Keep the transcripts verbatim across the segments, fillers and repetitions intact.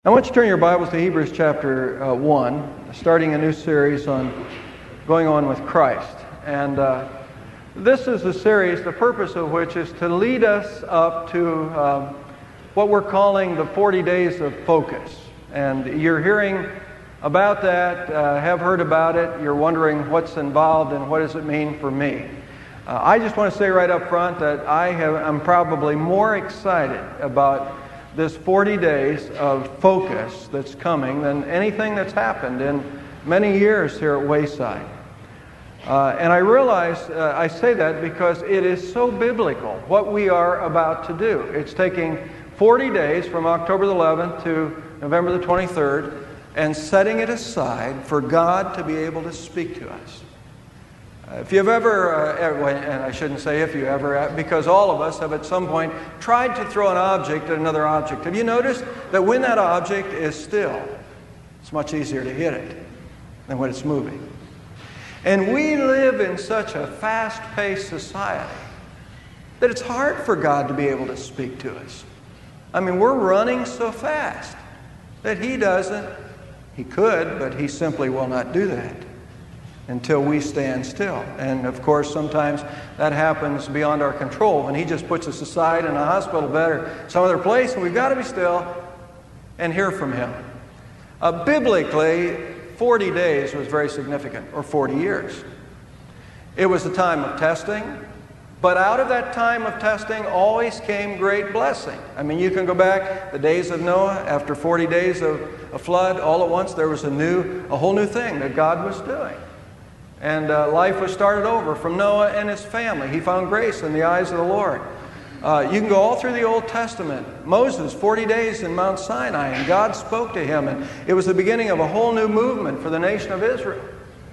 I want you to turn your Bibles to Hebrews chapter uh, one, starting a new series on going on with Christ. And uh, this is a series, the purpose of which is to lead us up to um, what we're calling the forty days of focus. And you're hearing about that, uh, have heard about it, you're wondering what's involved and what does it mean for me. Uh, I just want to say right up front that I have, I'm probably more excited about this forty days of focus that's coming than anything that's happened in many years here at Wayside. Uh, and I realize, uh, I say that because it is so biblical, what we are about to do. It's taking forty days from October the eleventh to November the twenty-third and setting it aside for God to be able to speak to us. If you've ever, uh, ever, and I shouldn't say if you ever, because all of us have at some point tried to throw an object at another object. Have you noticed that when that object is still, it's much easier to hit it than when it's moving? And we live in such a fast-paced society that it's hard for God to be able to speak to us. I mean, we're running so fast that He doesn't, He could, but He simply will not do that until we stand still. And of course, sometimes that happens beyond our control, and He just puts us aside in a hospital bed or some other place, and we've got to be still and hear from Him. Uh, biblically, forty days was very significant, or forty years. It was a time of testing, but out of that time of testing always came great blessing. I mean, you can go back the days of Noah. After forty days of a flood, all at once there was a new, a whole new thing that God was doing. And uh, life was started over from Noah and his family. He found grace in the eyes of the Lord. Uh, you can go all through the Old Testament. Moses, forty days in Mount Sinai, and God spoke to him, and it was the beginning of a whole new movement for the nation of Israel.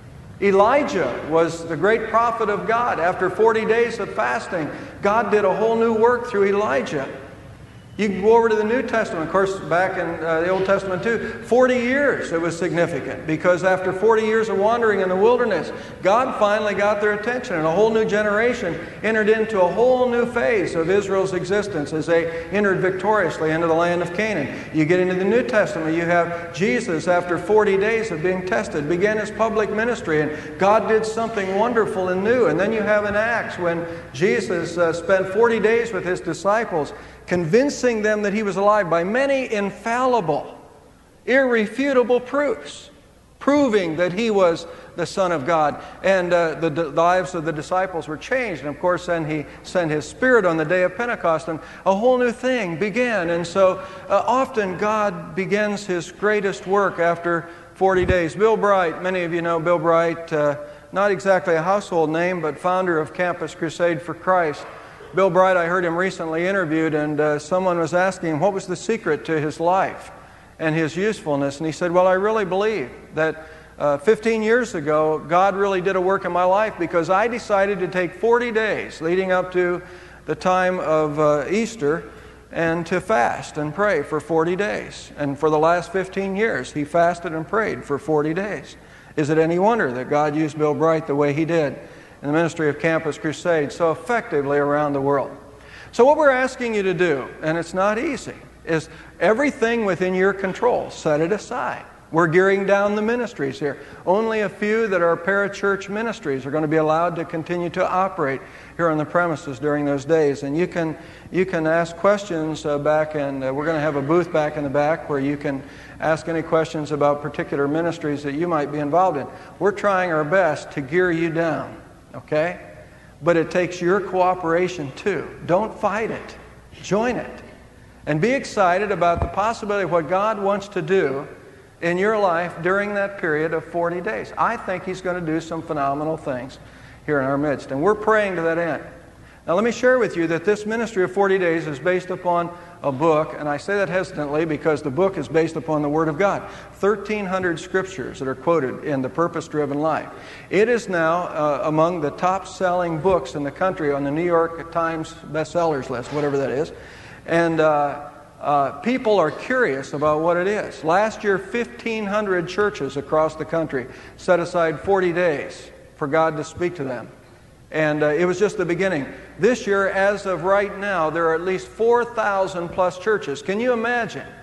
Elijah was the great prophet of God. After forty days of fasting, God did a whole new work through Elijah. You can go over to the New Testament. Of course, back in uh, the Old Testament too, forty years it was significant, because after forty years of wandering in the wilderness, God finally got their attention, and a whole new generation entered into a whole new phase of Israel's existence as they entered victoriously into the land of Canaan. You get into the New Testament, you have Jesus, after forty days of being tested, began His public ministry, and God did something wonderful and new. And then you have in Acts when Jesus uh, spent forty days with His disciples, convincing them that He was alive by many infallible, irrefutable proofs, proving that He was the Son of God. And uh, the, the lives of the disciples were changed. And of course, then He sent His Spirit on the day of Pentecost, and a whole new thing began. And so uh, often God begins His greatest work after forty days. Bill Bright, many of you know Bill Bright, uh, not exactly a household name, but founder of Campus Crusade for Christ. Bill Bright, I heard him recently interviewed, and uh, someone was asking him what was the secret to his life and his usefulness. And he said, well, I really believe that uh, fifteen years ago, God really did a work in my life, because I decided to take forty days leading up to the time of uh, Easter and to fast and pray for forty days. And for the last fifteen years, he fasted and prayed for forty days. Is it any wonder that God used Bill Bright the way He did in the ministry of Campus Crusade so effectively around the world? So what we're asking you to do, and it's not easy, is everything within your control, set it aside. We're gearing down the ministries here. Only a few that are parachurch ministries are going to be allowed to continue to operate here on the premises during those days. And you can you can ask questions uh, back, and uh, we're going to have a booth back in the back where you can ask any questions about particular ministries that you might be involved in. We're trying our best to gear you down. Okay? But it takes your cooperation too. Don't fight it. Join it. And be excited about the possibility of what God wants to do in your life during that period of forty days. I think He's going to do some phenomenal things here in our midst. And we're praying to that end. Now let me share with you that this ministry of forty days is based upon a book, and I say that hesitantly because the book is based upon the Word of God. thirteen hundred scriptures that are quoted in The Purpose-Driven Life. It is now uh, among the top-selling books in the country on the New York Times bestsellers list, whatever that is. And uh, uh, people are curious about what it is. Last year, fifteen hundred churches across the country set aside forty days for God to speak to them. And uh, it was just the beginning. This year, as of right now, there are at least four thousand plus churches. Can you imagine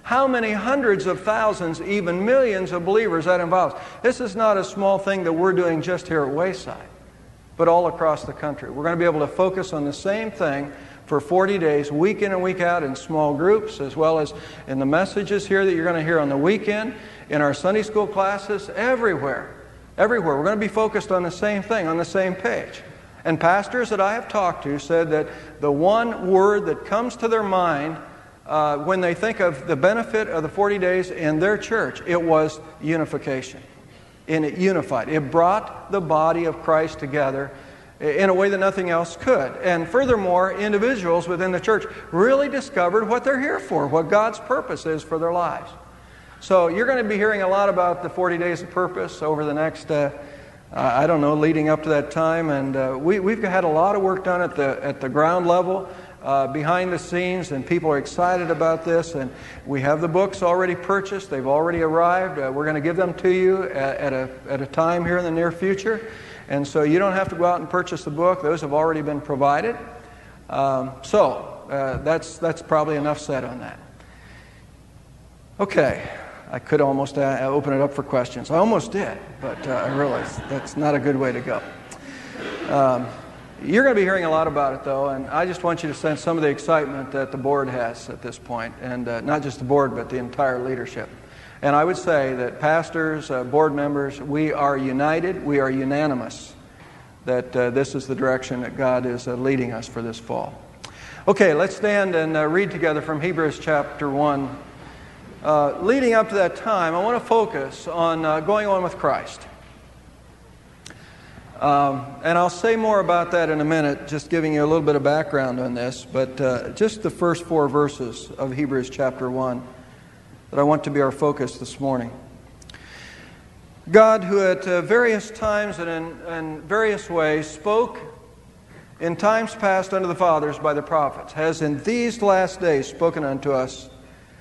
how many hundreds of thousands, even millions of believers that involves. This is not a small thing that we're doing just here at Wayside, but all across the country. We're going to be able to focus on the same thing for forty days, week in and week out, in small groups, as well as in the messages here that you're going to hear on the weekend, in our Sunday school classes, everywhere. Everywhere. We're going to be focused on the same thing, on the same page. And pastors that I have talked to said that the one word that comes to their mind uh, when they think of the benefit of the forty days in their church, it was unification. And it unified. It brought the body of Christ together in a way that nothing else could. And furthermore, individuals within the church really discovered what they're here for, what God's purpose is for their lives. So you're going to be hearing a lot about the forty days of purpose over the next, uh, I don't know, leading up to that time. And uh, we, we've had a lot of work done at the at the ground level, uh, behind the scenes, and people are excited about this. And we have the books already purchased. They've already arrived. Uh, we're going to give them to you at, at a at a time here in the near future. And so you don't have to go out and purchase the book. Those have already been provided. Um, so uh, that's that's probably enough said on that. Okay. I could almost uh, open it up for questions. I almost did, but uh, I realized that's not a good way to go. Um, you're going to be hearing a lot about it, though, and I just want you to sense some of the excitement that the board has at this point, and uh, not just the board, but the entire leadership. And I would say that pastors, uh, board members, we are united, we are unanimous that uh, this is the direction that God is uh, leading us for this fall. Okay, let's stand and uh, read together from Hebrews chapter one. Uh, leading up to that time, I want to focus on uh, going on with Christ. Um, and I'll say more about that in a minute, just giving you a little bit of background on this. But uh, just the first four verses of Hebrews chapter one that I want to be our focus this morning. God, who at uh, various times and in, in various ways spoke in times past unto the fathers by the prophets, has in these last days spoken unto us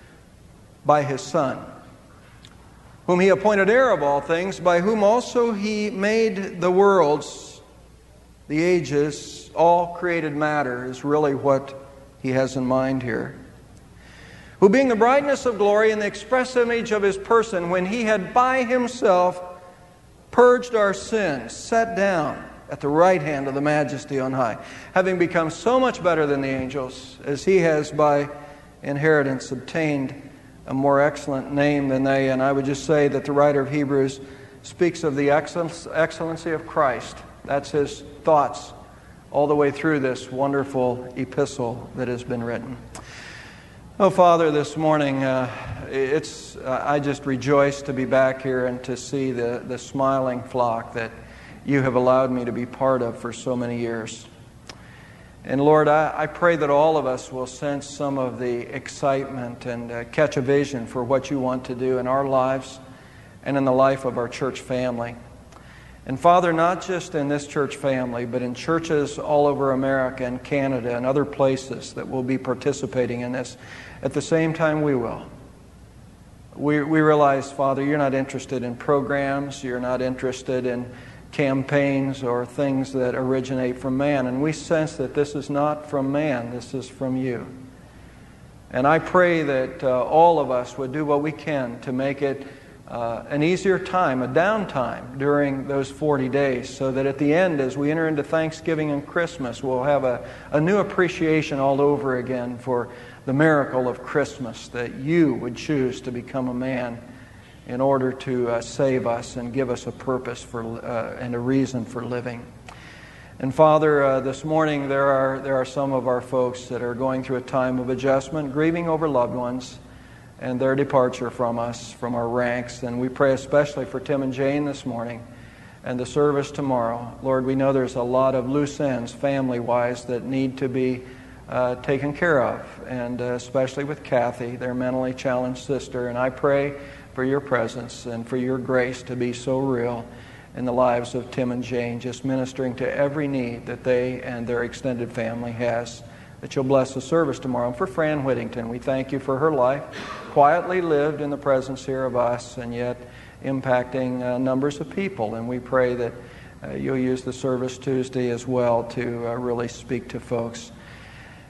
by His Son, whom He appointed heir of all things, by whom also He made the worlds, the ages, all created matter is really what He has in mind here. Who being the brightness of glory and the express image of His person, when He had by Himself purged our sins, sat down at the right hand of the Majesty on high, having become so much better than the angels, as He has by inheritance obtained a more excellent name than they. And I would just say that the writer of Hebrews speaks of the excellency of Christ. That's his thoughts all the way through this wonderful epistle that has been written. Oh, Father, this morning, uh, it's uh, I just rejoice to be back here and to see the, the smiling flock that you have allowed me to be part of for so many years. And Lord, I, I pray that all of us will sense some of the excitement and uh, catch a vision for what you want to do in our lives and in the life of our church family. And Father, not just in this church family, but in churches all over America and Canada and other places that will be participating in this at the same time we will. We, we realize, Father, you're not interested in programs, you're not interested in campaigns or things that originate from man. And we sense that this is not from man, this is from you. And I pray that uh, all of us would do what we can to make it uh, an easier time, a downtime during those forty days, so that at the end, as we enter into Thanksgiving and Christmas, we'll have a, a new appreciation all over again for the miracle of Christmas, that you would choose to become a man in order to uh, save us and give us a purpose for uh, and a reason for living. And Father, uh, this morning there are there are some of our folks that are going through a time of adjustment, grieving over loved ones and their departure from us, from our ranks. And we pray especially for Tim and Jane this morning and the service tomorrow. Lord, we know there's a lot of loose ends, family-wise, that need to be uh, taken care of, and uh, especially with Kathy, their mentally challenged sister. And I pray for your presence and for your grace to be so real in the lives of Tim and Jane, just ministering to every need that they and their extended family has. That you'll bless the service tomorrow. And for Fran Whittington, we thank you for her life, quietly lived in the presence here of us, and yet impacting uh, numbers of people. And we pray that uh, you'll use the service Tuesday as well to uh, really speak to folks.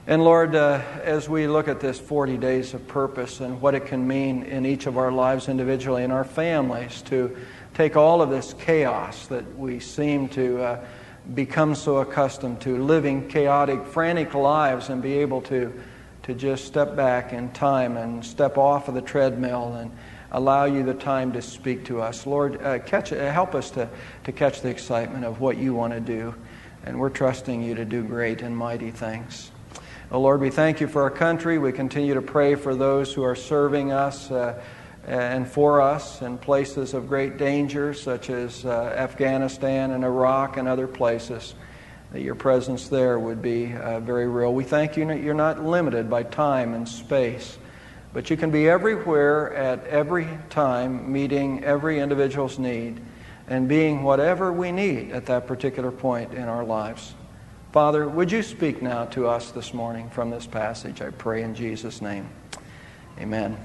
And Lord, uh, as we look at this forty days of purpose and what it can mean in each of our lives individually and our families to take all of this chaos that we seem to uh, become so accustomed to, living chaotic, frantic lives, and be able to, to just step back in time and step off of the treadmill and allow you the time to speak to us. Lord, uh, catch, uh, help us to, to catch the excitement of what you want to do. And we're trusting you to do great and mighty things. Oh Lord, we thank you for our country. We continue to pray for those who are serving us uh, and for us in places of great danger, such as uh, Afghanistan and Iraq and other places, that your presence there would be uh, very real. We thank you that you're not limited by time and space, but you can be everywhere at every time, meeting every individual's need and being whatever we need at that particular point in our lives. Father, would you speak now to us this morning from this passage? I pray in Jesus' name. Amen.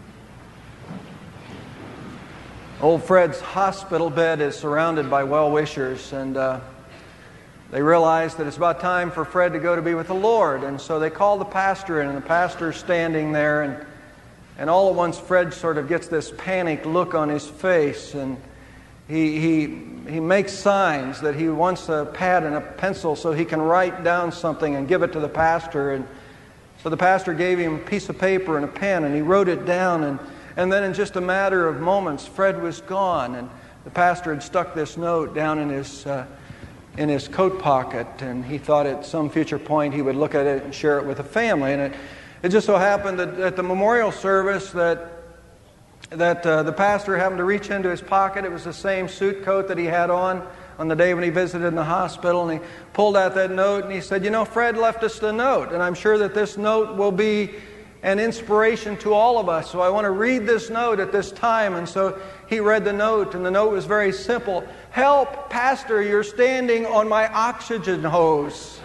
Old Fred's hospital bed is surrounded by well-wishers, and uh, they realize that it's about time for Fred to go to be with the Lord. And so they call the pastor in, and the pastor's standing there, and, and all at once Fred sort of gets this panicked look on his face, and He, he, he makes signs that he wants a pad and a pencil so he can write down something and give it to the pastor. And so the pastor gave him a piece of paper and a pen, and he wrote it down. And, and then in just a matter of moments, Fred was gone. And the pastor had stuck this note down in his, uh, in his coat pocket, and he thought at some future point he would look at it and share it with the family. And it, it just so happened that at the memorial service that that uh, the pastor happened to reach into his pocket. It was the same suit coat that he had on on the day when he visited in the hospital, and he pulled out that note and he said, you know, Fred left us a note, and I'm sure that this note will be an inspiration to all of us, so I want to read this note at this time. And so he read the note, and the note was very simple. Help, Pastor, you're standing on my oxygen hose.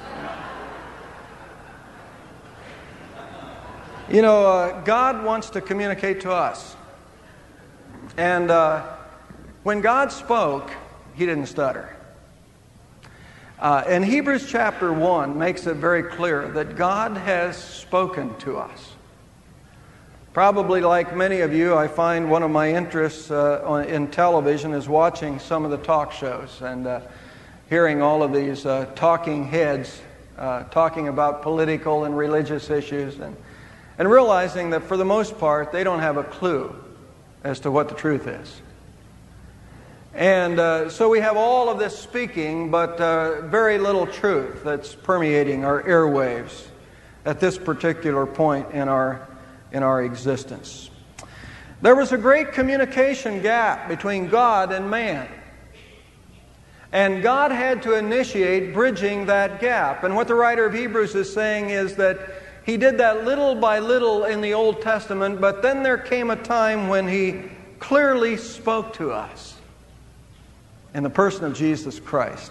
You know, uh, God wants to communicate to us. And uh, when God spoke, He didn't stutter. Uh, and Hebrews chapter one makes it very clear that God has spoken to us. Probably like many of you, I find one of my interests uh, in television is watching some of the talk shows and uh, hearing all of these uh, talking heads uh, talking about political and religious issues, and, and realizing that for the most part, they don't have a clue as to what the truth is. And uh, so we have all of this speaking, but uh, very little truth that's permeating our airwaves at this particular point in our, in our existence. There was a great communication gap between God and man. And God had to initiate bridging that gap. And what the writer of Hebrews is saying is that He did that little by little in the Old Testament, but then there came a time when He clearly spoke to us in the person of Jesus Christ.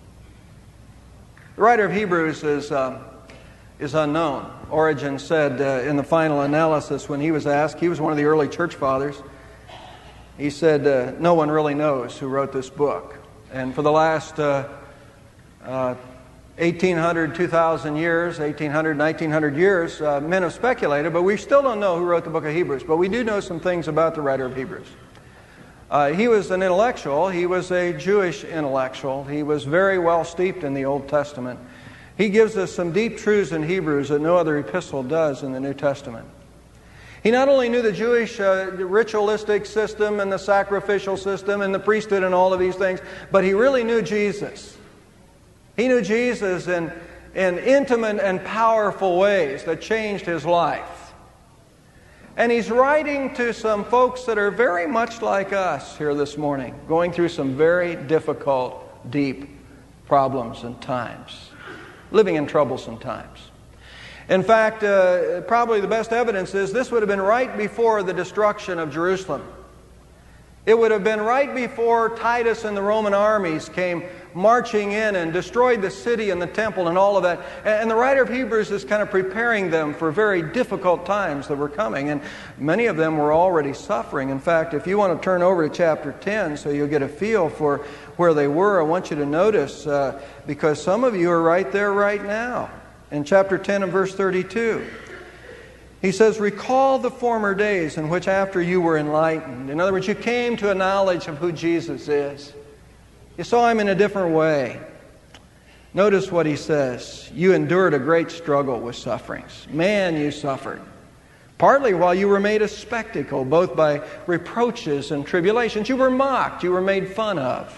The writer of Hebrews is, uh, is unknown. Origen said uh, in the final analysis when he was asked, he was one of the early church fathers, he said, uh, no one really knows who wrote this book. And for the last uh, uh, eighteen hundred, two thousand years, eighteen hundred, nineteen hundred years, uh, men have speculated, but we still don't know who wrote the book of Hebrews. But we do know some things about the writer of Hebrews. Uh, he was an intellectual. He was a Jewish intellectual. He was very well steeped in the Old Testament. He gives us some deep truths in Hebrews that no other epistle does in the New Testament. He not only knew the Jewish uh, ritualistic system and the sacrificial system and the priesthood and all of these things, but he really knew Jesus. He knew Jesus in, in intimate and powerful ways that changed his life. And he's writing to some folks that are very much like us here this morning, going through some very difficult, deep problems and times, living in troublesome times. In fact, uh, probably the best evidence is this would have been right before the destruction of Jerusalem. It would have been right before Titus and the Roman armies came marching in and destroyed the city and the temple and all of that. And the writer of Hebrews is kind of preparing them for very difficult times that were coming. And many of them were already suffering. In fact, if you want to turn over to chapter ten so you'll get a feel for where they were, I want you to notice, uh, because some of you are right there right now. in chapter ten and verse thirty-two. He says, recall the former days in which after you were enlightened. In other words, you came to a knowledge of who Jesus is. You saw Him in a different way. Notice what he says. You endured a great struggle with sufferings. Man, you suffered. Partly while you were made a spectacle, both by reproaches and tribulations. You were mocked. You were made fun of.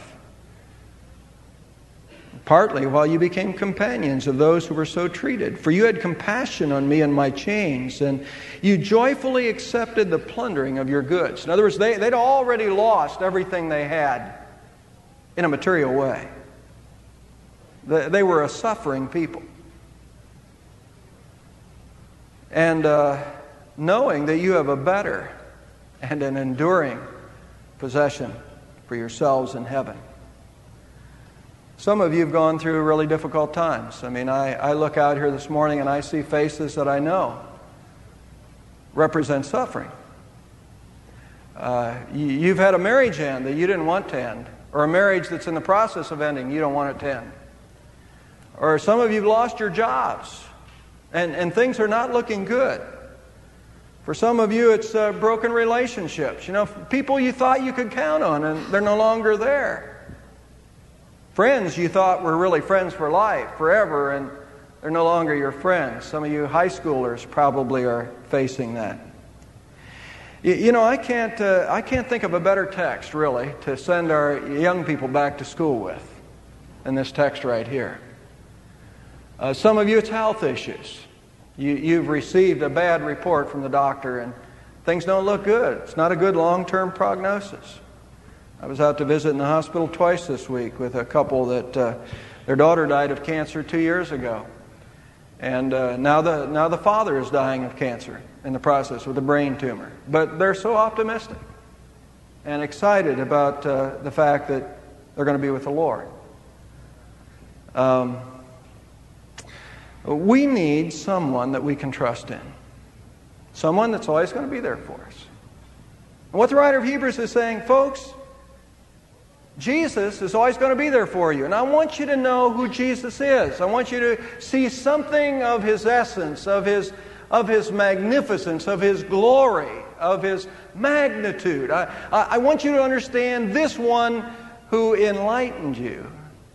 Partly while you became companions of those who were so treated. For you had compassion on me and my chains, and you joyfully accepted the plundering of your goods. In other words, they, they'd already lost everything they had in a material way. They, they were a suffering people. And uh, knowing that you have a better and an enduring possession for yourselves in heaven. Some of you have gone through really difficult times. I mean, I, I look out here this morning and I see faces that I know represent suffering. Uh, you, you've had a marriage end that you didn't want to end, or a marriage that's in the process of ending, you don't want it to end. Or some of you have lost your jobs, and, and things are not looking good. For some of you, it's uh, broken relationships. You know, people you thought you could count on, and they're no longer there. Friends you thought were really friends for life, forever, and they're no longer your friends. Some of you high schoolers probably are facing that. You, you know, I can't, uh, I can't think of a better text, really, to send our young people back to school with than this text right here. Uh, some of you, it's health issues. You, you've received a bad report from the doctor, and things don't look good. It's not a good long-term prognosis. I was out to visit in the hospital twice this week with a couple that uh, their daughter died of cancer two years ago. And uh, now the now the father is dying of cancer in the process with a brain tumor. But they're so optimistic and excited about uh, the fact that they're going to be with the Lord. Um, we need someone that we can trust in. Someone that's always going to be there for us. And what the writer of Hebrews is saying, folks, Jesus is always going to be there for you. And I want you to know who Jesus is. I want you to see something of His essence, of His, of His magnificence, of His glory, of His magnitude. I, I, I want you to understand this one who enlightened you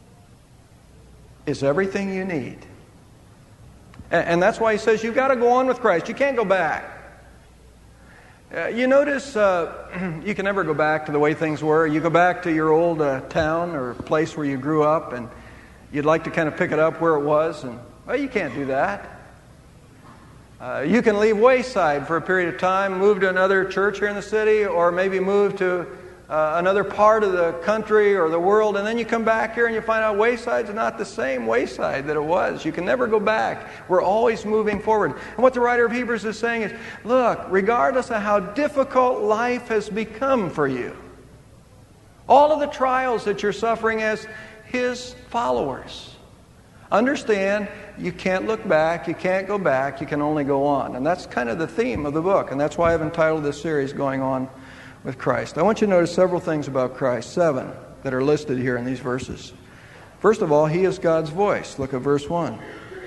is everything you need. And, and that's why he says you've got to go on with Christ. You can't go back. Uh, you notice uh, you can never go back to the way things were. You go back to your old uh, town or place where you grew up, and you'd like to kind of pick it up where it was, and, well, you can't do that. Uh, you can leave Wayside for a period of time, move to another church here in the city, or maybe move to uh, another part of the country or the world, and then you come back here and you find out Wayside's not the same Wayside that it was. You can never go back. We're always moving forward. And what the writer of Hebrews is saying is, look, regardless of how difficult life has become for you, all of the trials that you're suffering as His followers, understand you can't look back, you can't go back, you can only go on. And that's kind of the theme of the book, and that's why I've entitled this series Going On with Christ. I want you to notice several things about Christ, seven, that are listed here in these verses. First of all, He is God's voice. Look at verse one.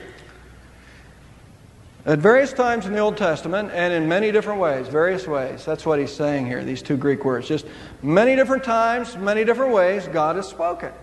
At various times in the Old Testament, and in many different ways, various ways, that's what he's saying here, these two Greek words. Just many different times, many different ways, God has spoken.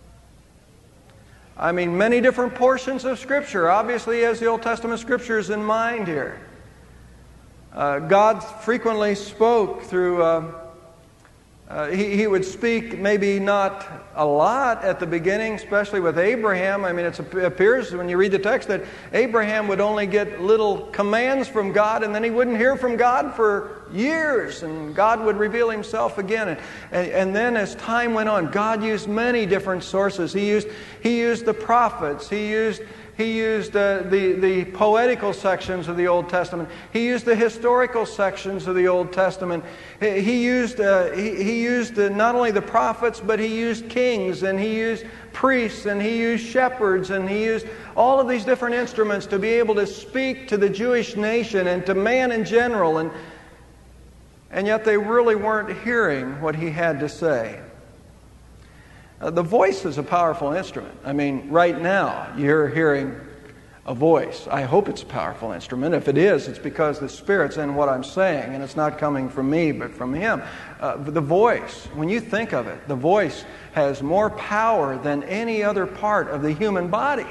I mean, many different portions of Scripture. Obviously, He has the Old Testament Scriptures in mind here. Uh, God frequently spoke through, uh, uh, he, he would speak maybe not a lot at the beginning, especially with Abraham. I mean, it's, it appears when you read the text that Abraham would only get little commands from God, and then he wouldn't hear from God for years, and God would reveal Himself again. And, and, and then as time went on, God used many different sources. He used, he used the prophets. He used He used uh, the, the poetical sections of the Old Testament. He used the historical sections of the Old Testament. He, he used, uh, he, he used uh, not only the prophets, but He used kings, and He used priests, and He used shepherds, and He used all of these different instruments to be able to speak to the Jewish nation and to man in general. And, and yet they really weren't hearing what He had to say. Uh, the voice is a powerful instrument. I mean, right now, you're hearing a voice. I hope it's a powerful instrument. If it is, it's because the Spirit's in what I'm saying, and it's not coming from me, but from Him. Uh, the voice, when you think of it, the voice has more power than any other part of the human body.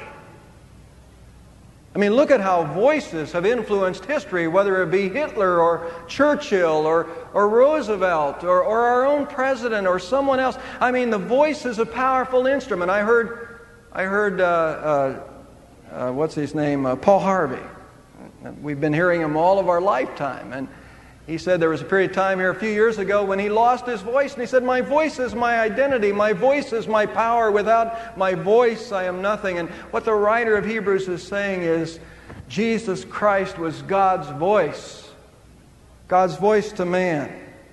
I mean, look at how voices have influenced history, whether it be Hitler or Churchill or, or Roosevelt or, or our own president or someone else. I mean, the voice is a powerful instrument. I heard, I heard, uh, uh, uh, what's his name, uh, Paul Harvey. We've been hearing him all of our lifetime, and he said there was a period of time here a few years ago when he lost his voice, and he said, "My voice is my identity. My voice is my power. Without my voice, I am nothing." And what the writer of Hebrews is saying is, Jesus Christ was God's voice. God's voice to man.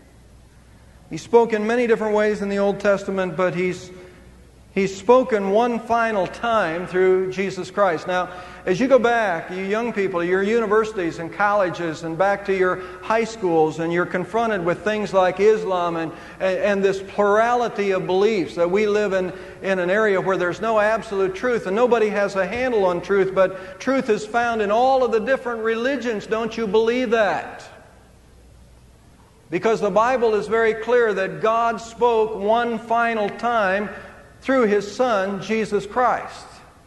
He spoke in many different ways in the Old Testament, but he's He's spoken one final time through Jesus Christ. Now, as you go back, you young people, your universities and colleges and back to your high schools, and you're confronted with things like Islam and, and, and this plurality of beliefs, that we live in, in an area where there's no absolute truth and nobody has a handle on truth, but truth is found in all of the different religions. Don't you believe that? Because the Bible is very clear that God spoke one final time through His Son, Jesus Christ.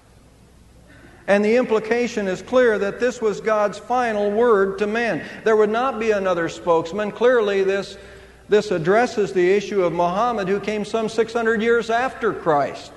And the implication is clear that this was God's final word to man. There would not be another spokesman. Clearly, this, this addresses the issue of Muhammad, who came some six hundred years after Christ.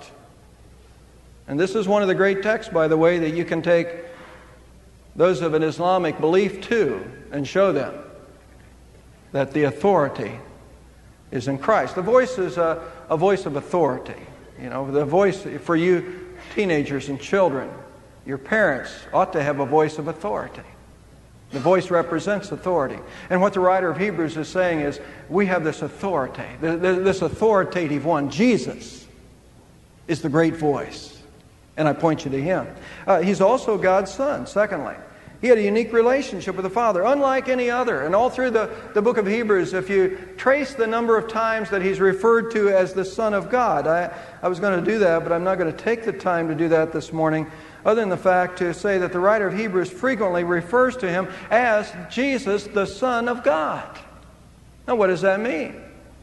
And this is one of the great texts, by the way, that you can take those of an Islamic belief to and show them that the authority is in Christ. The voice is a, a voice of authority. You know, the voice for you teenagers and children, your parents ought to have a voice of authority. The voice represents authority. And what the writer of Hebrews is saying is, we have this authority, this authoritative one. Jesus is the great voice. And I point you to Him. Uh, he's also God's Son, secondly. He had a unique relationship with the Father, unlike any other. And all through the, the book of Hebrews, if you trace the number of times that He's referred to as the Son of God, I, I was going to do that, but I'm not going to take the time to do that this morning, other than the fact to say that the writer of Hebrews frequently refers to Him as Jesus, the Son of God. Now, what does that mean?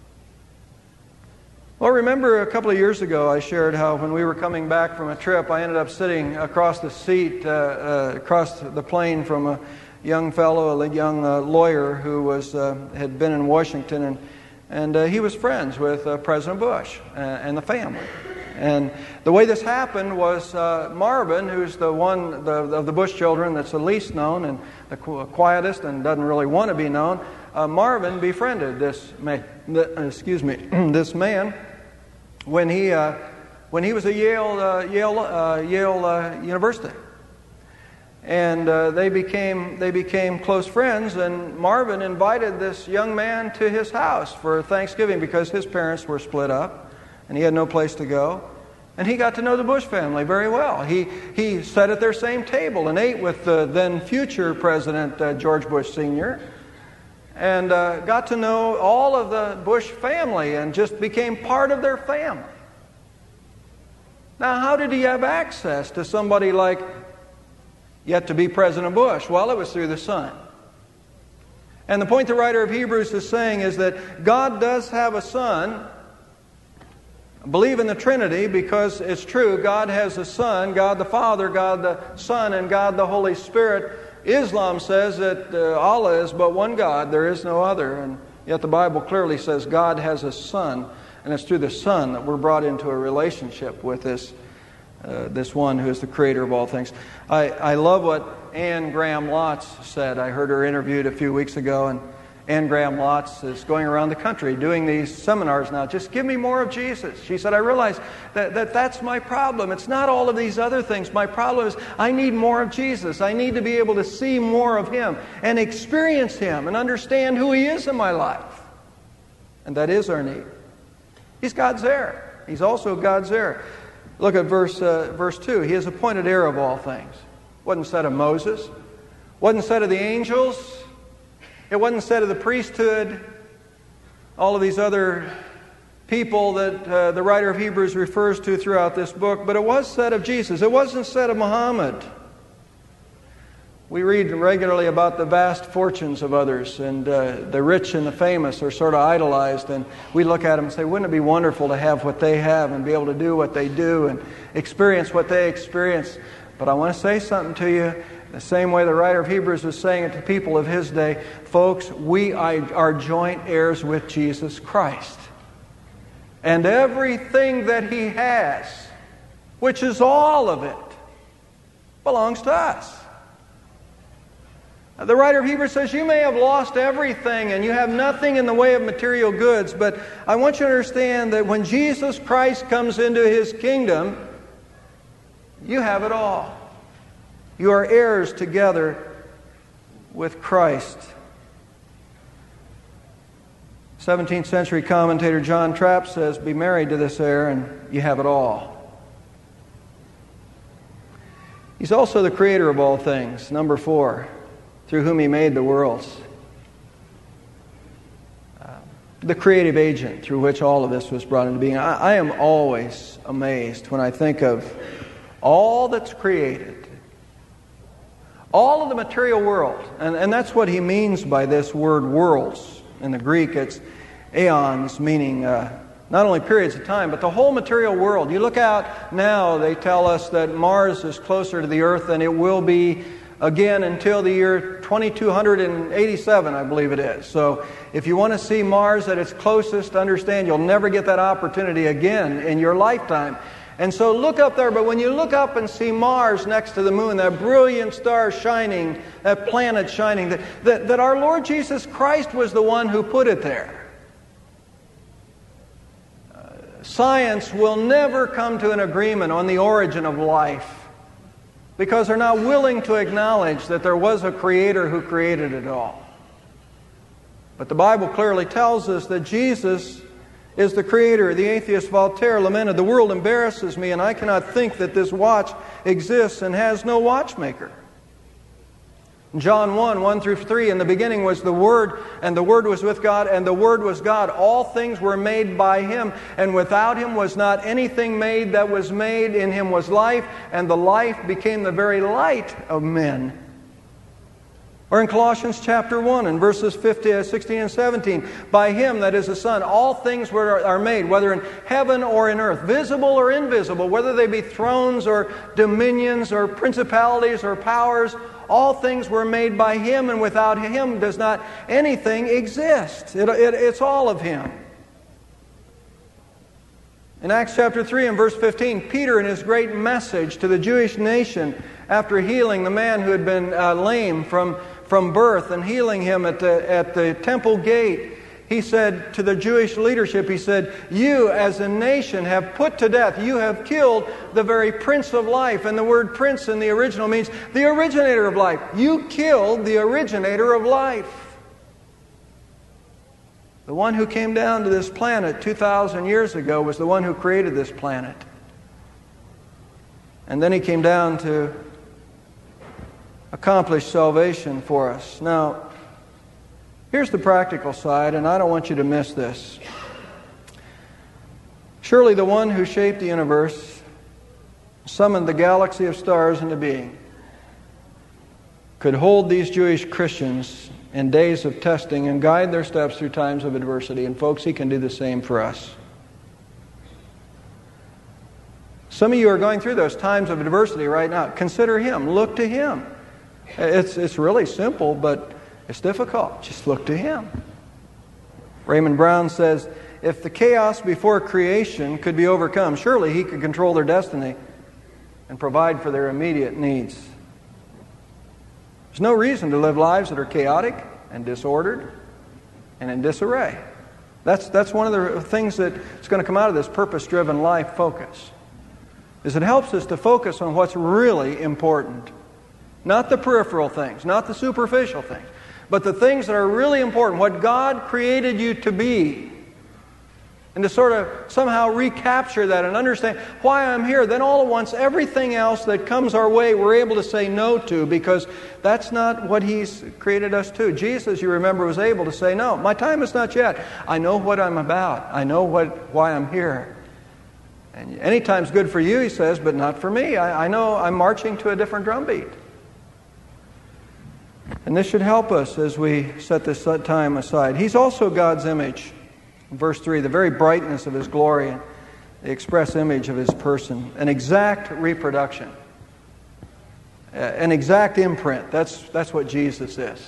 Well, remember a couple of years ago I shared how when we were coming back from a trip, I ended up sitting across the seat, uh, uh, across the plane from a young fellow, a young uh, lawyer who was uh, had been in Washington, and and uh, he was friends with uh, President Bush and, and the family. And the way this happened was uh, Marvin, who's the one the, of the Bush children that's the least known and the quietest and doesn't really want to be known, uh, Marvin befriended this man, excuse me, this man when he uh, when he was at Yale uh, Yale uh, Yale uh, University, and uh, they became they became close friends. And Marvin invited this young man to his house for Thanksgiving because his parents were split up, and he had no place to go. And he got to know the Bush family very well. He he sat at their same table and ate with the then future President uh, George Bush Senior, and uh, got to know all of the Bush family and just became part of their family. Now, how did he have access to somebody like yet to be President Bush? Well, it was through the Son. And the point the writer of Hebrews is saying is that God does have a Son. Believe in the Trinity because it's true. God has a Son, God the Father, God the Son, and God the Holy Spirit. Islam says that uh, Allah is but one God, there is no other. And yet the Bible clearly says God has a Son, and it's through the Son that we're brought into a relationship with this uh, this one who is the creator of all things. I, I love what Anne Graham Lotz said. I heard her interviewed a few weeks ago, and Anne Graham Lotz is going around the country doing these seminars now. Just give me more of Jesus. She said, I realize that, that that's my problem. It's not all of these other things. My problem is I need more of Jesus. I need to be able to see more of Him and experience Him and understand who He is in my life. And that is our need. He's God's heir. He's also God's heir. Look at verse, uh, verse two. He is appointed heir of all things. Wasn't said of Moses. Wasn't said of the angels. It wasn't said of the priesthood, all of these other people that uh, the writer of Hebrews refers to throughout this book, but it was said of Jesus. It wasn't said of Muhammad. We read regularly about the vast fortunes of others, and uh, the rich and the famous are sort of idolized, and we look at them and say, wouldn't it be wonderful to have what they have and be able to do what they do and experience what they experience? But I want to say something to you, the same way the writer of Hebrews was saying it to people of his day. Folks, we are joint heirs with Jesus Christ. And everything that He has, which is all of it, belongs to us. The writer of Hebrews says, you may have lost everything and you have nothing in the way of material goods, but I want you to understand that when Jesus Christ comes into His kingdom, you have it all. You are heirs together with Christ. seventeenth century commentator John Trapp says, be married to this heir and you have it all. He's also the creator of all things. Number four, through whom He made the worlds. Uh, the creative agent through which all of this was brought into being. I, I am always amazed when I think of all that's created. All of the material world. And, and that's what he means by this word worlds. In the Greek, it's aeons, meaning uh, not only periods of time, but the whole material world. You look out now, they tell us that Mars is closer to the Earth than it will be again until the year twenty-two eighty-seven, I believe it is. So if you want to see Mars at its closest, understand you'll never get that opportunity again in your lifetime. And so look up there, but when you look up and see Mars next to the moon, that brilliant star shining, that planet shining, that, that, that our Lord Jesus Christ was the one who put it there. Uh, science will never come to an agreement on the origin of life because they're not willing to acknowledge that there was a creator who created it all. But the Bible clearly tells us that Jesus is the creator. The atheist Voltaire lamented, "The world embarrasses me, and I cannot think that this watch exists and has no watchmaker." John one, one through three, in the beginning was the Word, and the Word was with God, and the Word was God. All things were made by Him, and without Him was not anything made that was made. In Him was life, and the life became the very light of men. Or in Colossians chapter one, in verses fifteen, sixteen, and seventeen, by Him, that is the Son, all things were, are made, whether in heaven or in earth, visible or invisible, whether they be thrones or dominions or principalities or powers, all things were made by Him, and without Him does not anything exist. It, it, it's all of Him. In Acts chapter three and verse fifteen, Peter, in his great message to the Jewish nation, after healing the man who had been uh, lame from, from birth and healing him at the, at the temple gate, he said to the Jewish leadership, he said, "You as a nation have put to death, you have killed the very Prince of Life." And the word prince in the original means the originator of life. You killed the originator of life. The one who came down to this planet two thousand years ago was the one who created this planet. And then He came down to accomplish salvation for us. Now, here's the practical side, and I don't want you to miss this. Surely the one who shaped the universe, summoned the galaxy of stars into being, could hold these Jewish Christians in days of testing and guide their steps through times of adversity. And folks, He can do the same for us. Some of you are going through those times of adversity right now. Consider Him. Look to Him. It's, it's really simple, but it's difficult. Just look to Him. Raymond Brown says, if the chaos before creation could be overcome, surely He could control their destiny and provide for their immediate needs. There's no reason to live lives that are chaotic and disordered and in disarray. That's, that's one of the things that's going to come out of this purpose-driven life focus, is it helps us to focus on what's really important. Not the peripheral things, not the superficial things, but the things that are really important, what God created you to be. And to sort of somehow recapture that and understand why I'm here. Then all at once, everything else that comes our way, we're able to say no to, because that's not what He's created us to. Jesus, you remember, was able to say, no, my time is not yet. I know what I'm about. I know what why I'm here. And any time's good for you, He says, but not for me. I, I know I'm marching to a different drumbeat. And this should help us as we set this time aside. He's also God's image. Verse three, the very brightness of His glory and the express image of His person. An exact reproduction. An exact imprint. That's, that's what Jesus is.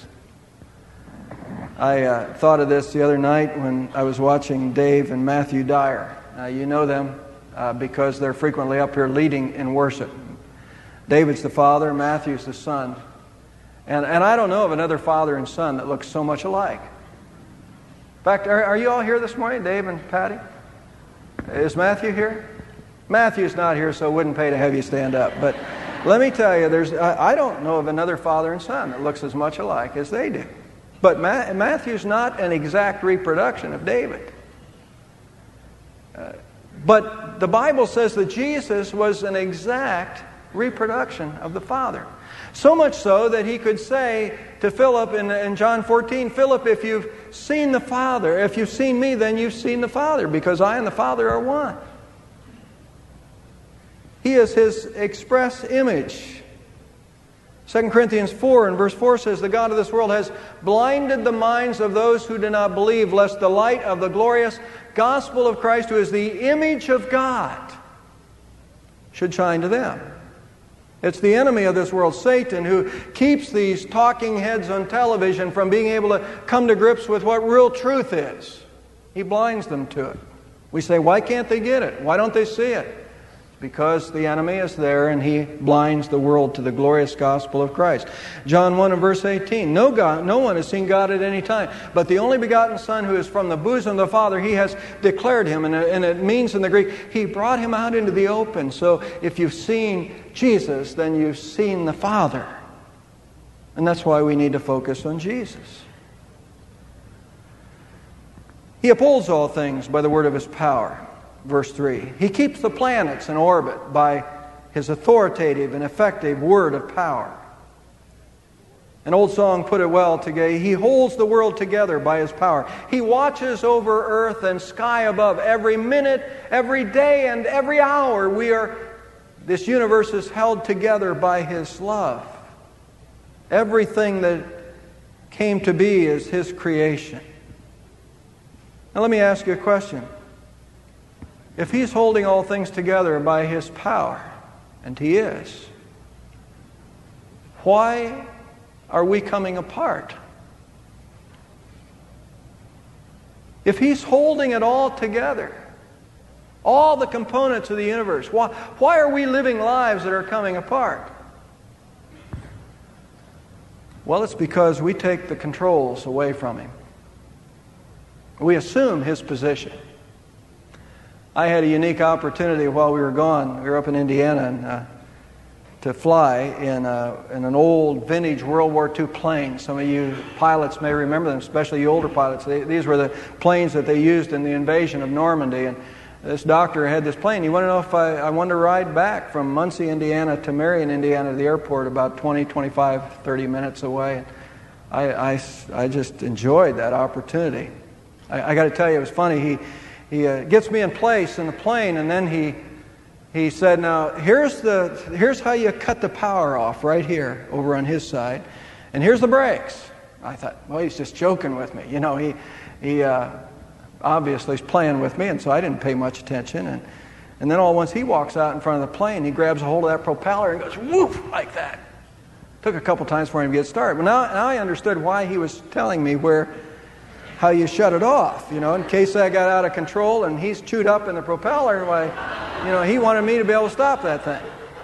I uh, thought of this the other night when I was watching Dave and Matthew Dyer. Uh, you know them uh, because they're frequently up here leading in worship. David's the father, Matthew's the son. And, and I don't know of another father and son that looks so much alike. In fact, are, are you all here this morning, Dave and Patty? Is Matthew here? Matthew's not here, so it wouldn't pay to have you stand up. But let me tell you, there's I, I don't know of another father and son that looks as much alike as they do. But Ma- Matthew's not an exact reproduction of David. Uh, but the Bible says that Jesus was an exact reproduction of the Father. So much so that He could say to Philip in, in John fourteen, Philip, if you've seen the Father, if you've seen me, then you've seen the Father, because I and the Father are one. He is His express image. Second Corinthians four and verse four says, the God of this world has blinded the minds of those who do not believe, lest the light of the glorious gospel of Christ, who is the image of God, should shine to them. It's the enemy of this world, Satan, who keeps these talking heads on television from being able to come to grips with what real truth is. He blinds them to it. We say, why can't they get it? Why don't they see it? Because the enemy is there and he blinds the world to the glorious gospel of Christ. John one and verse eighteen, no, God, no one has seen God at any time, but the only begotten Son who is from the bosom of the Father, He has declared Him. And, and it means in the Greek, He brought Him out into the open. So if you've seen Jesus, then you've seen the Father. And that's why we need to focus on Jesus. He upholds all things by the word of His power. Verse three, He keeps the planets in orbit by His authoritative and effective word of power. An old song put it well today, He holds the world together by His power. He watches over earth and sky above. Every minute, every day, and every hour, we are, this universe is held together by His love. Everything that came to be is His creation. Now let me ask you a question. If He's holding all things together by His power, and He is, why are we coming apart? If He's holding it all together, all the components of the universe, why, why are we living lives that are coming apart? Well, it's because we take the controls away from Him. We assume His position. I had a unique opportunity while we were gone. We were up in Indiana and, uh, to fly in, uh, in an old vintage World War Two plane. Some of you pilots may remember them, especially the older pilots. They, these were the planes that they used in the invasion of Normandy. And this doctor had this plane. He wanted to know if I, I wanted to ride back from Muncie, Indiana to Marion, Indiana, to the airport, about twenty, twenty-five, thirty minutes away. I, I, I just enjoyed that opportunity. I, I got to tell you, it was funny. He He uh, gets me in place in the plane, and then he he said, now, here's the here's how you cut the power off right here over on his side, and here's the brakes. I thought, well, he's just joking with me. You know, he he uh, obviously is playing with me, and so I didn't pay much attention. And, and then all at once he walks out in front of the plane, he grabs a hold of that propeller and goes, woof, like that. Took a couple times for him to get started. But now, now I understood why he was telling me where... how you shut it off, you know, in case I got out of control and he's chewed up in the propeller. Why, you know, he wanted me to be able to stop that thing.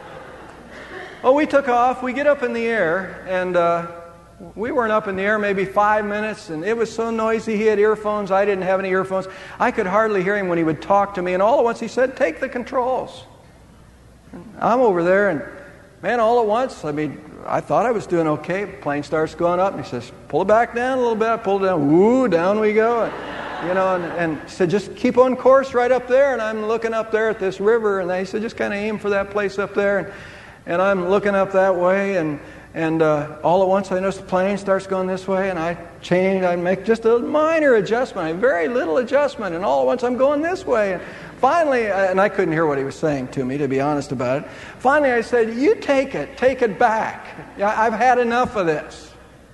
Well, we took off. We get up in the air, and uh, we weren't up in the air maybe five minutes, and it was so noisy. He had earphones. I didn't have any earphones. I could hardly hear him when he would talk to me, and all at once he said, take the controls. And I'm over there, and man, all at once, I mean, I thought I was doing okay. Plane starts going up, and he says, pull it back down a little bit. I pulled it down. Woo, down we go. And, you know, and, and he said, just keep on course right up there. And I'm looking up there at this river, and they said, just kind of aim for that place up there. And, and I'm looking up that way, and and uh, all at once I notice the plane starts going this way, and I change, I make just a minor adjustment, a very little adjustment, and all at once I'm going this way. And finally, and I couldn't hear what he was saying to me, to be honest about it. Finally, I said, you take it, take it back. I've had enough of this.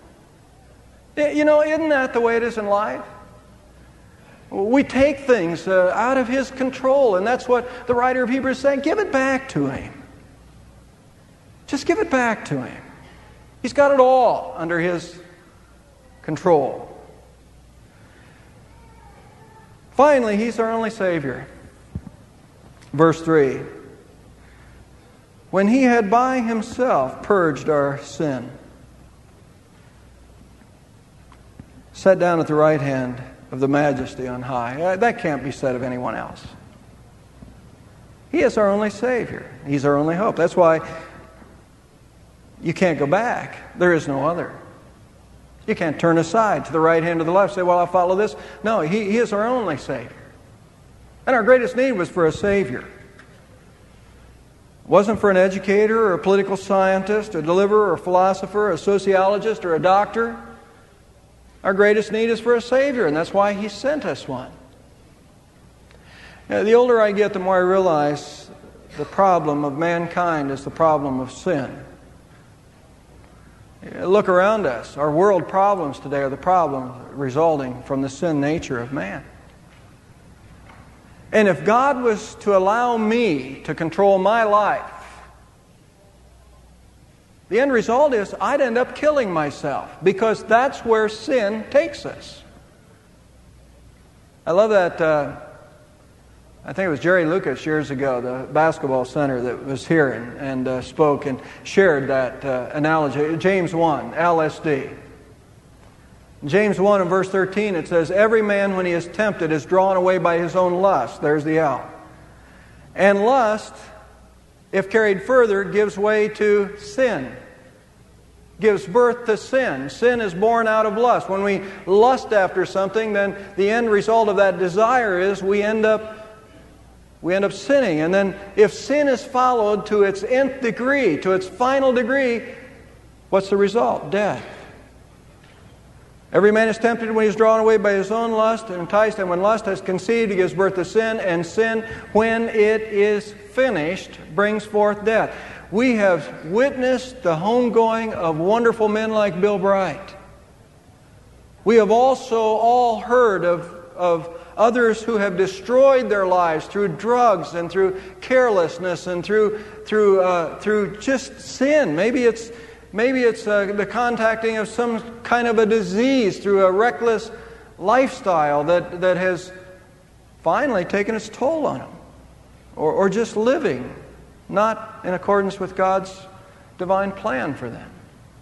You know, isn't that the way it is in life? We take things uh, out of His control, and that's what the writer of Hebrews is saying. Give it back to Him. Just give it back to Him. He's got it all under His control. Finally, He's our only Savior. Verse three. When He had by Himself purged our sin, sat down at the right hand of the Majesty on high. That can't be said of anyone else. He is our only Savior. He's our only hope. That's why you can't go back. There is no other. You can't turn aside to the right hand or the left, say, well, I'll follow this. No, He, he is our only Savior. And our greatest need was for a Savior. It wasn't for an educator or a political scientist, a deliverer or a philosopher, a sociologist or a doctor. Our greatest need is for a Savior, and that's why He sent us one. Now, the older I get, the more I realize the problem of mankind is the problem of sin. Look around us. Our world problems today are the problems resulting from the sin nature of man. And if God was to allow me to control my life, the end result is I'd end up killing myself, because that's where sin takes us. I love that, uh, I think it was Jerry Lucas years ago, the basketball center that was here and, and uh, spoke and shared that uh, analogy. James one, L S D. James one and verse thirteen, it says, every man when he is tempted is drawn away by his own lust. There's the L. And lust, if carried further, gives way to sin. Gives birth to sin. Sin is born out of lust. When we lust after something, then the end result of that desire is we end up we end up sinning. And then if sin is followed to its nth degree, to its final degree, what's the result? Death. Every man is tempted when he is drawn away by his own lust and enticed, and when lust has conceived, it gives birth to sin, and sin, when it is finished, brings forth death. We have witnessed the homegoing of wonderful men like Bill Bright. We have also all heard of, of others who have destroyed their lives through drugs and through carelessness and through through uh, through just sin. Maybe it's maybe it's uh, the contacting of some kind of a disease through a reckless lifestyle that that has finally taken its toll on them, or or just living not in accordance with God's divine plan for them.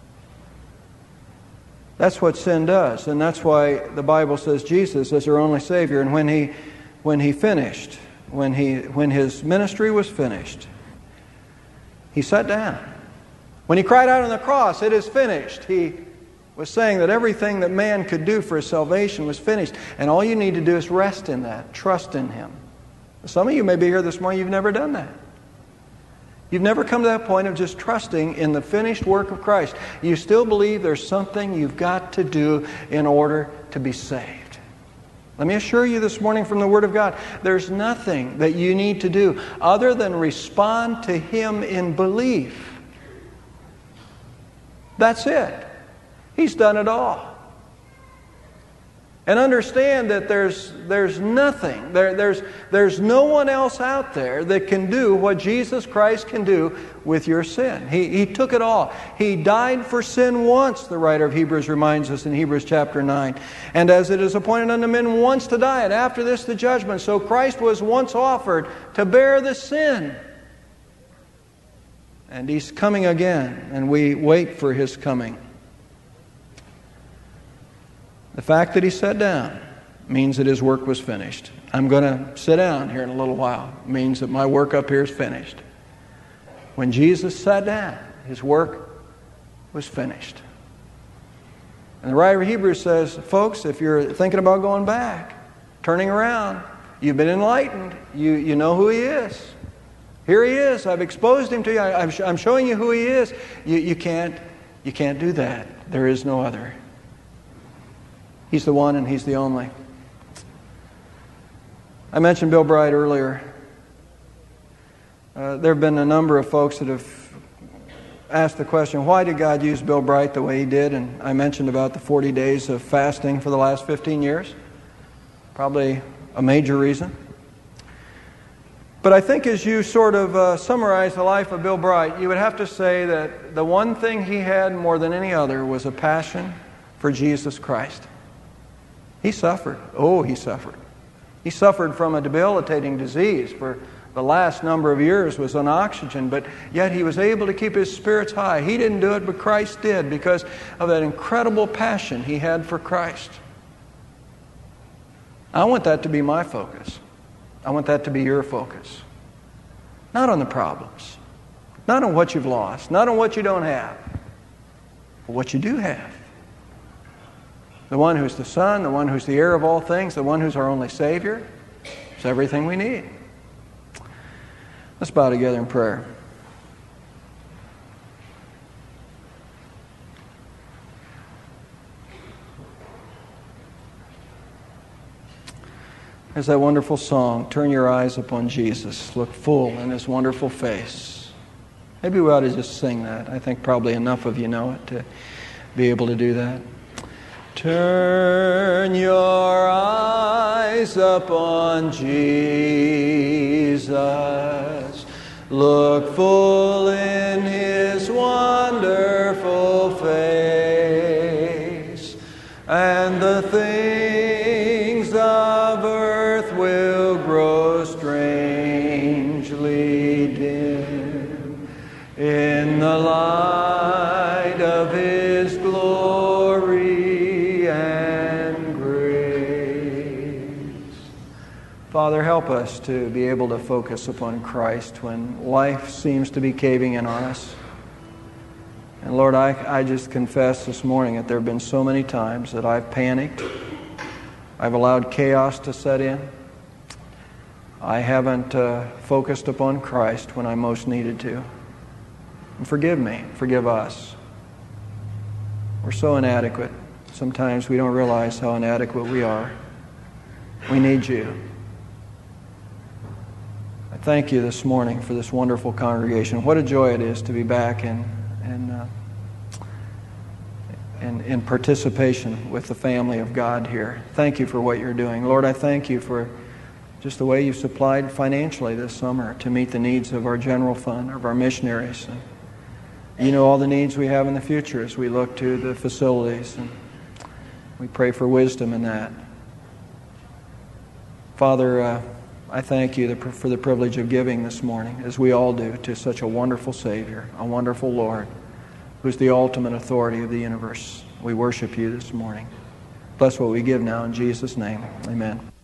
That's what sin does, and that's why the Bible says Jesus is our only Savior. And when he, when he finished, when he, when his ministry was finished, he sat down. When he cried out on the cross, "It is finished," he was saying that everything that man could do for his salvation was finished, and all you need to do is rest in that, trust in Him. Some of you may be here this morning, you've never done that. You've never come to that point of just trusting in the finished work of Christ. You still believe there's something you've got to do in order to be saved. Let me assure you this morning from the Word of God, there's nothing that you need to do other than respond to Him in belief. That's it. He's done it all. And understand that there's there's nothing, there, there's, there's no one else out there that can do what Jesus Christ can do with your sin. He, he took it all. He died for sin once, the writer of Hebrews reminds us in Hebrews chapter nine. And as it is appointed unto men once to die, and after this the judgment, so Christ was once offered to bear the sin. And He's coming again, and we wait for His coming. The fact that He sat down means that His work was finished. I'm going to sit down here in a little while. It means that my work up here is finished. When Jesus sat down, His work was finished. And the writer of Hebrews says, folks, if you're thinking about going back, turning around, you've been enlightened. You, you know who He is. Here He is. I've exposed Him to you. I, I'm, I'm showing you who He is. You, you can't, you can't do that. There is no other. He's the one and He's the only. I mentioned Bill Bright earlier. Uh, there have been a number of folks that have asked the question, why did God use Bill Bright the way He did? And I mentioned about the forty days of fasting for the last fifteen years. Probably a major reason. But I think as you sort of uh, summarize the life of Bill Bright, you would have to say that the one thing he had more than any other was a passion for Jesus Christ. He suffered. Oh, he suffered. He suffered from a debilitating disease for the last number of years, was on oxygen, but yet he was able to keep his spirits high. He didn't do it, but Christ did, because of that incredible passion he had for Christ. I want that to be my focus. I want that to be your focus. Not on the problems. Not on what you've lost. Not on what you don't have. But what you do have. The one who's the Son, the one who's the heir of all things, the one who's our only Savior. It's everything we need. Let's bow together in prayer. There's that wonderful song, Turn Your Eyes Upon Jesus, Look Full in His Wonderful Face. Maybe we ought to just sing that. I think probably enough of you know it to be able to do that. Turn your eyes upon Jesus, look full in His wonderful face, and the things of earth will grow strangely dim in the light of His glory and grace. Father, help us to be able to focus upon Christ when life seems to be caving in on us. And Lord, I, I just confess this morning that there have been so many times that I've panicked. I've allowed chaos to set in. I haven't uh, focused upon Christ when I most needed to. And forgive me. Forgive us. We're so inadequate. Sometimes we don't realize how inadequate we are. We need You. I thank You this morning for this wonderful congregation. What a joy it is to be back in, in, uh, in, in participation with the family of God here. Thank You for what You're doing. Lord, I thank You for just the way You've supplied financially this summer to meet the needs of our general fund, of our missionaries. And You know all the needs we have in the future as we look to the facilities, and we pray for wisdom in that. Father, uh, I thank You for the privilege of giving this morning, as we all do, to such a wonderful Savior, a wonderful Lord, who's the ultimate authority of the universe. We worship You this morning. Bless what we give now in Jesus' name. Amen.